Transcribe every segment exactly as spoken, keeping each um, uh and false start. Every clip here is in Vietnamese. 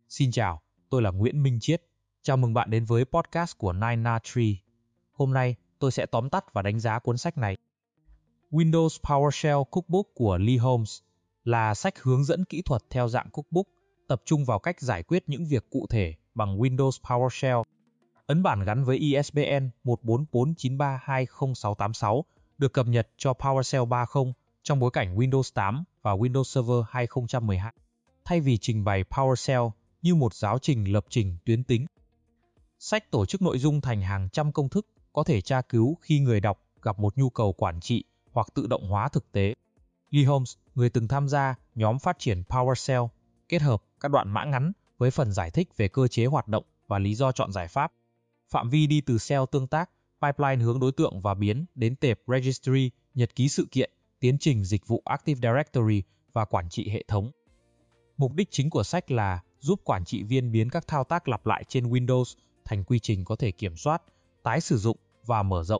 Xin chào, tôi là Nguyễn Minh Chiết. Chào mừng bạn đến với podcast của Nine Na Tree. Hôm nay, tôi sẽ tóm tắt và đánh giá cuốn sách này. Windows PowerShell Cookbook của Lee Holmes là sách hướng dẫn kỹ thuật theo dạng cookbook, tập trung vào cách giải quyết những việc cụ thể bằng Windows PowerShell. Ấn bản gắn với I S B N một bốn bốn chín ba hai không sáu tám sáu được cập nhật cho PowerShell ba point không trong bối cảnh Windows tám và Windows Server hai không một hai. Thay vì trình bày PowerShell như một giáo trình lập trình tuyến tính, sách tổ chức nội dung thành hàng trăm công thức có thể tra cứu khi người đọc gặp một nhu cầu quản trị hoặc tự động hóa thực tế. Lee Holmes, người từng tham gia nhóm phát triển PowerShell, kết hợp các đoạn mã ngắn với phần giải thích về cơ chế hoạt động và lý do chọn giải pháp. Phạm vi đi từ shell tương tác, pipeline hướng đối tượng và biến đến tệp registry, nhật ký sự kiện, tiến trình dịch vụ Active Directory và quản trị hệ thống. Mục đích chính của sách là giúp quản trị viên biến các thao tác lặp lại trên Windows thành quy trình có thể kiểm soát, tái sử dụng và mở rộng.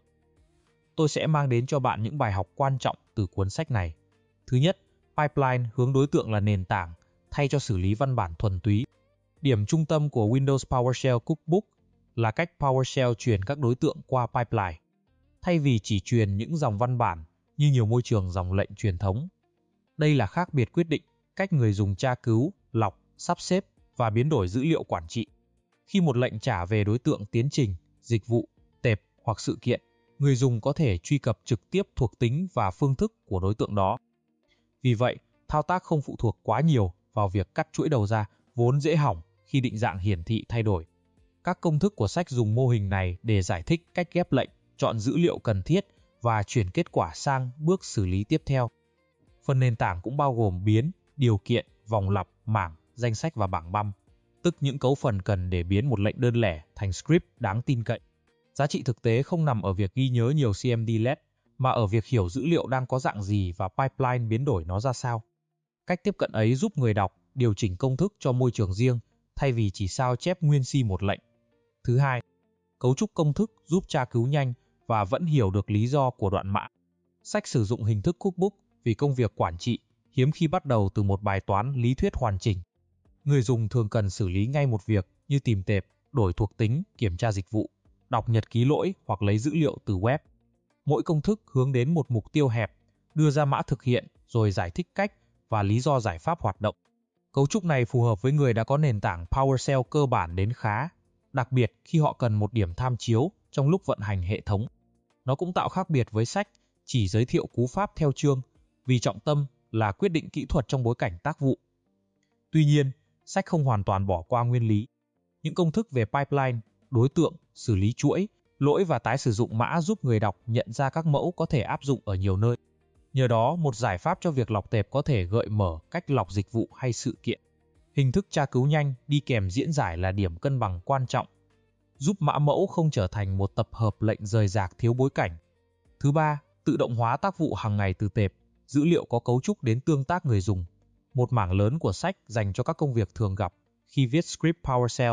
Tôi sẽ mang đến cho bạn những bài học quan trọng từ cuốn sách này. Thứ nhất, pipeline hướng đối tượng là nền tảng thay cho xử lý văn bản thuần túy. Điểm trung tâm của Windows PowerShell Cookbook là cách PowerShell truyền các đối tượng qua pipeline. Thay vì chỉ truyền những dòng văn bản như nhiều môi trường dòng lệnh truyền thống. Đây là khác biệt quyết định cách người dùng tra cứu, lọc, sắp xếp và biến đổi dữ liệu quản trị. Khi một lệnh trả về đối tượng tiến trình, dịch vụ, tệp hoặc sự kiện, người dùng có thể truy cập trực tiếp thuộc tính và phương thức của đối tượng đó. Vì vậy, thao tác không phụ thuộc quá nhiều vào việc cắt chuỗi đầu ra, vốn dễ hỏng khi định dạng hiển thị thay đổi. Các công thức của sách dùng mô hình này để giải thích cách ghép lệnh, chọn dữ liệu cần thiết và chuyển kết quả sang bước xử lý tiếp theo. Phần nền tảng cũng bao gồm biến, điều kiện, vòng lặp, mảng, danh sách và bảng băm, tức những cấu phần cần để biến một lệnh đơn lẻ thành script đáng tin cậy. Giá trị thực tế không nằm ở việc ghi nhớ nhiều C M D L E D, mà ở việc hiểu dữ liệu đang có dạng gì và pipeline biến đổi nó ra sao. Cách tiếp cận ấy giúp người đọc điều chỉnh công thức cho môi trường riêng, thay vì chỉ sao chép nguyên si một lệnh. Thứ hai, cấu trúc công thức giúp tra cứu nhanh và vẫn hiểu được lý do của đoạn mã. Sách sử dụng hình thức cookbook vì công việc quản trị hiếm khi bắt đầu từ một bài toán lý thuyết hoàn chỉnh. Người dùng thường cần xử lý ngay một việc như tìm tệp, đổi thuộc tính, kiểm tra dịch vụ, đọc nhật ký lỗi hoặc lấy dữ liệu từ web. Mỗi công thức hướng đến một mục tiêu hẹp, đưa ra mã thực hiện rồi giải thích cách và lý do giải pháp hoạt động. Cấu trúc này phù hợp với người đã có nền tảng PowerShell cơ bản đến khá, đặc biệt khi họ cần một điểm tham chiếu trong lúc vận hành hệ thống. Nó cũng tạo khác biệt với sách chỉ giới thiệu cú pháp theo chương, vì trọng tâm là quyết định kỹ thuật trong bối cảnh tác vụ. Tuy nhiên, sách không hoàn toàn bỏ qua nguyên lý. Những công thức về pipeline, đối tượng, xử lý chuỗi, lỗi và tái sử dụng mã giúp người đọc nhận ra các mẫu có thể áp dụng ở nhiều nơi. Nhờ đó, một giải pháp cho việc lọc tệp có thể gợi mở cách lọc dịch vụ hay sự kiện. Hình thức tra cứu nhanh đi kèm diễn giải là điểm cân bằng quan trọng, giúp mã mẫu không trở thành một tập hợp lệnh rời rạc thiếu bối cảnh. Thứ ba, tự động hóa tác vụ hàng ngày từ tệp, dữ liệu có cấu trúc đến tương tác người dùng. Một mảng lớn của sách dành cho các công việc thường gặp khi viết script PowerShell.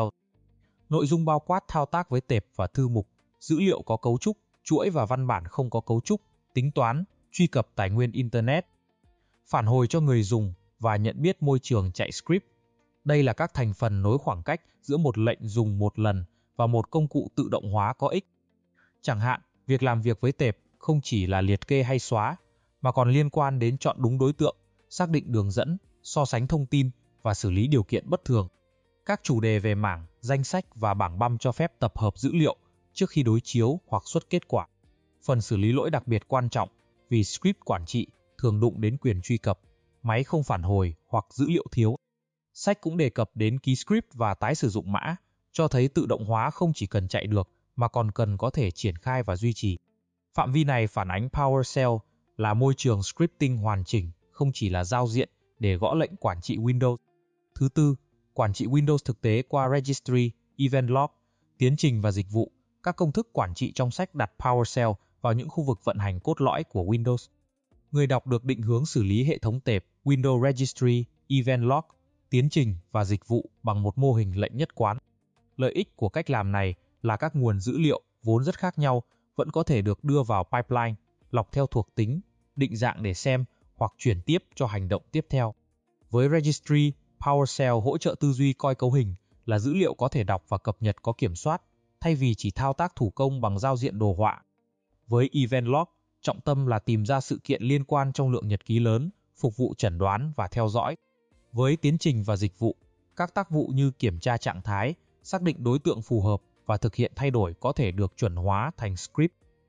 Nội dung bao quát thao tác với tệp và thư mục, dữ liệu có cấu trúc, chuỗi và văn bản không có cấu trúc, tính toán, truy cập tài nguyên Internet, phản hồi cho người dùng và nhận biết môi trường chạy script. Đây là các thành phần nối khoảng cách giữa một lệnh dùng một lần và một công cụ tự động hóa có ích. Chẳng hạn, việc làm việc với tệp không chỉ là liệt kê hay xóa, mà còn liên quan đến chọn đúng đối tượng, xác định đường dẫn, so sánh thông tin và xử lý điều kiện bất thường. Các chủ đề về mảng, danh sách và bảng băm cho phép tập hợp dữ liệu trước khi đối chiếu hoặc xuất kết quả. Phần xử lý lỗi đặc biệt quan trọng vì script quản trị thường đụng đến quyền truy cập, máy không phản hồi hoặc dữ liệu thiếu. Sách cũng đề cập đến ký script và tái sử dụng mã, cho thấy tự động hóa không chỉ cần chạy được mà còn cần có thể triển khai và duy trì. Phạm vi này phản ánh PowerShell là môi trường scripting hoàn chỉnh, không chỉ là giao diện để gõ lệnh quản trị Windows. Thứ tư, quản trị Windows thực tế qua Registry, Event Log, tiến trình và dịch vụ. Các công thức quản trị trong sách đặt PowerShell vào những khu vực vận hành cốt lõi của Windows. Người đọc được định hướng xử lý hệ thống tệp, Windows Registry, Event Log, tiến trình và dịch vụ bằng một mô hình lệnh nhất quán. Lợi ích của cách làm này là các nguồn dữ liệu vốn rất khác nhau vẫn có thể được đưa vào pipeline, lọc theo thuộc tính, định dạng để xem hoặc chuyển tiếp cho hành động tiếp theo. Với Registry, PowerShell hỗ trợ tư duy coi cấu hình là dữ liệu có thể đọc và cập nhật có kiểm soát, thay vì chỉ thao tác thủ công bằng giao diện đồ họa. Với Event Log, trọng tâm là tìm ra sự kiện liên quan trong lượng nhật ký lớn, phục vụ chẩn đoán và theo dõi. Với tiến trình và dịch vụ, các tác vụ như kiểm tra trạng thái, xác định đối tượng phù hợp và thực hiện thay đổi có thể được chuẩn hóa thành script.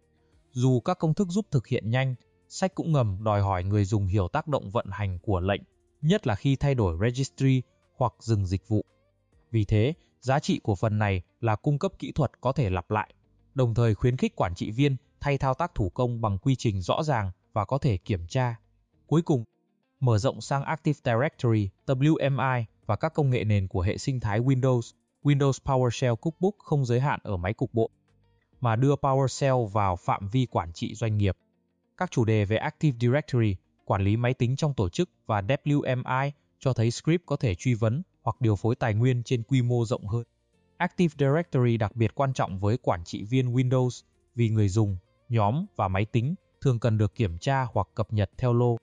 Dù các công thức giúp thực hiện nhanh, sách cũng ngầm đòi hỏi người dùng hiểu tác động vận hành của lệnh, nhất là khi thay đổi registry hoặc dừng dịch vụ. Vì thế, giá trị của phần này là cung cấp kỹ thuật có thể lặp lại, đồng thời khuyến khích quản trị viên thay thao tác thủ công bằng quy trình rõ ràng và có thể kiểm tra. Cuối cùng, mở rộng sang Active Directory, W M I và các công nghệ nền của hệ sinh thái Windows, Windows PowerShell Cookbook không giới hạn ở máy cục bộ, mà đưa PowerShell vào phạm vi quản trị doanh nghiệp. Các chủ đề về Active Directory, quản lý máy tính trong tổ chức và W M I cho thấy script có thể truy vấn hoặc điều phối tài nguyên trên quy mô rộng hơn. Active Directory đặc biệt quan trọng với quản trị viên Windows vì người dùng, nhóm và máy tính thường cần được kiểm tra hoặc cập nhật theo lô.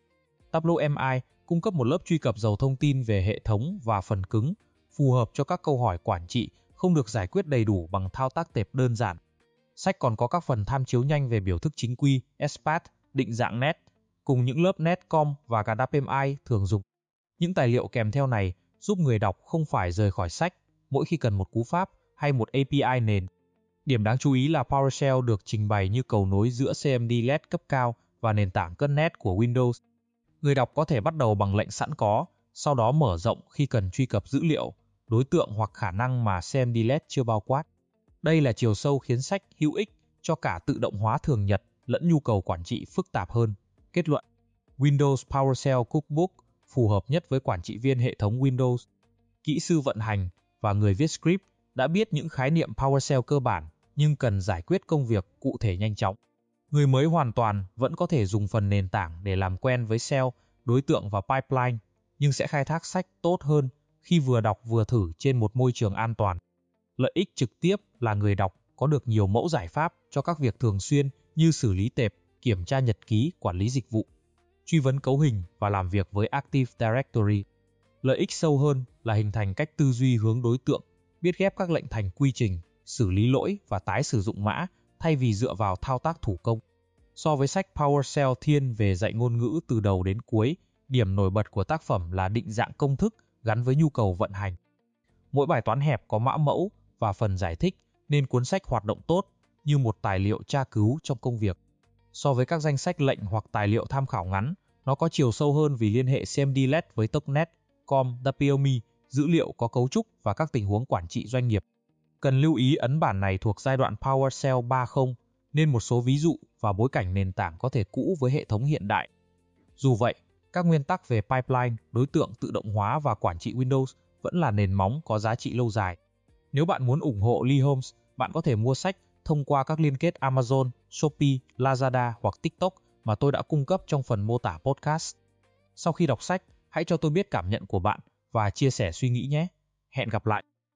W M I cung cấp một lớp truy cập giàu thông tin về hệ thống và phần cứng, phù hợp cho các câu hỏi quản trị không được giải quyết đầy đủ bằng thao tác tệp đơn giản. Sách còn có các phần tham chiếu nhanh về biểu thức chính quy, S P A T, định dạng net, cùng những lớp netcom và cả W M I thường dùng. Những tài liệu kèm theo này giúp người đọc không phải rời khỏi sách mỗi khi cần một cú pháp hay một A P I nền. Điểm đáng chú ý là PowerShell được trình bày như cầu nối giữa C M D L E D cấp cao và nền tảng cân net của Windows. Người đọc có thể bắt đầu bằng lệnh sẵn có, sau đó mở rộng khi cần truy cập dữ liệu, đối tượng hoặc khả năng mà C M D L E D chưa bao quát. Đây là chiều sâu khiến sách hữu ích cho cả tự động hóa thường nhật lẫn nhu cầu quản trị phức tạp hơn. Kết luận: Windows PowerShell Cookbook phù hợp nhất với quản trị viên hệ thống Windows, kỹ sư vận hành và người viết script đã biết những khái niệm PowerShell cơ bản nhưng cần giải quyết công việc cụ thể nhanh chóng. Người mới hoàn toàn vẫn có thể dùng phần nền tảng để làm quen với shell, đối tượng và pipeline, nhưng sẽ khai thác sách tốt hơn khi vừa đọc vừa thử trên một môi trường an toàn. Lợi ích trực tiếp là người đọc có được nhiều mẫu giải pháp cho các việc thường xuyên như xử lý tệp, kiểm tra nhật ký, quản lý dịch vụ, truy vấn cấu hình và làm việc với Active Directory. Lợi ích sâu hơn là hình thành cách tư duy hướng đối tượng, biết ghép các lệnh thành quy trình, xử lý lỗi và tái sử dụng mã thay vì dựa vào thao tác thủ công. So với sách PowerShell thiên về dạy ngôn ngữ từ đầu đến cuối, điểm nổi bật của tác phẩm là định dạng công thức gắn với nhu cầu vận hành. Mỗi bài toán hẹp có mã mẫu và phần giải thích nên cuốn sách hoạt động tốt như một tài liệu tra cứu trong công việc. So với các danh sách lệnh hoặc tài liệu tham khảo ngắn, nó có chiều sâu hơn vì liên hệ C M D L E D với Toknet, com, W M I, dữ liệu có cấu trúc và các tình huống quản trị doanh nghiệp. Cần lưu ý ấn bản này thuộc giai đoạn PowerShell ba chấm không, nên một số ví dụ và bối cảnh nền tảng có thể cũ với hệ thống hiện đại. Dù vậy, các nguyên tắc về pipeline, đối tượng tự động hóa và quản trị Windows vẫn là nền móng có giá trị lâu dài. Nếu bạn muốn ủng hộ Lee Holmes, bạn có thể mua sách thông qua các liên kết Amazon, Shopee, Lazada hoặc TikTok mà tôi đã cung cấp trong phần mô tả podcast. Sau khi đọc sách, hãy cho tôi biết cảm nhận của bạn và chia sẻ suy nghĩ nhé. Hẹn gặp lại!